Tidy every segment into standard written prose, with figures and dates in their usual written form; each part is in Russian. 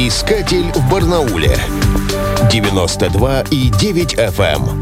Радиоискатель в Барнауле. 92,9 FM.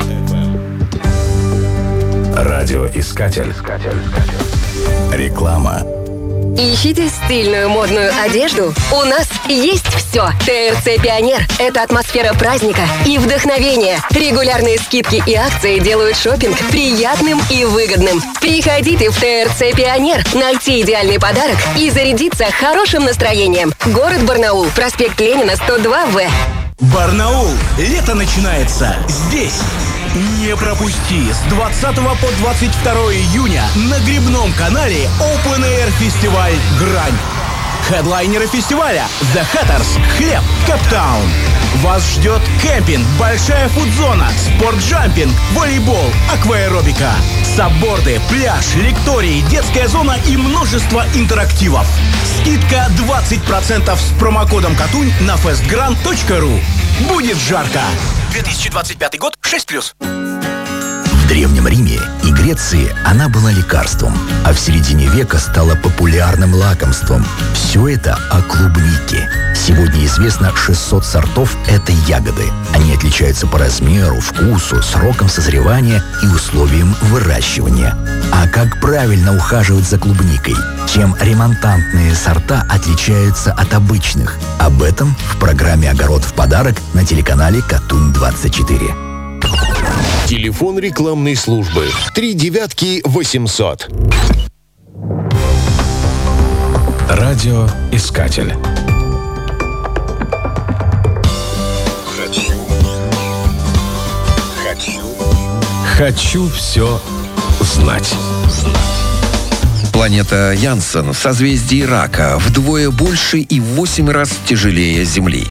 Радиоискатель. Реклама. Ищите стильную модную одежду? У нас есть все. ТРЦ «Пионер» — это атмосфера праздника и вдохновения. Регулярные скидки и акции делают шопинг приятным и выгодным. Приходите в ТРЦ «Пионер», найти идеальный подарок и зарядиться хорошим настроением. Город Барнаул, проспект Ленина, 102В. Барнаул. Лето начинается здесь. Не пропусти с 20 по 22 июня на Грибном канале Open Air фестиваль «Грань». Хедлайнеры фестиваля The Hatters, Хлеб, Кэптаун. Вас ждет кемпинг, большая фудзона, спортджампинг, волейбол, акваэробика, сабборды, пляж, лектории, детская зона и множество интерактивов. Скидка 20% с промокодом Катунь на festgrand.ru. Будет жарко. 2025 год 6+. В Древнем Риме и Греции она была лекарством, а в середине века стала популярным лакомством. Все это о клубнике. Сегодня известно 600 сортов этой ягоды. Они отличаются по размеру, вкусу, срокам созревания и условиям выращивания. А как правильно ухаживать за клубникой? Чем ремонтантные сорта отличаются от обычных? Об этом в программе «Огород в подарок» на телеканале Катунь-24. Телефон рекламной службы 39800. Радиоискатель. Хочу все знать. Планета Янсен в созвездии Рака вдвое больше и в 8 раз тяжелее Земли.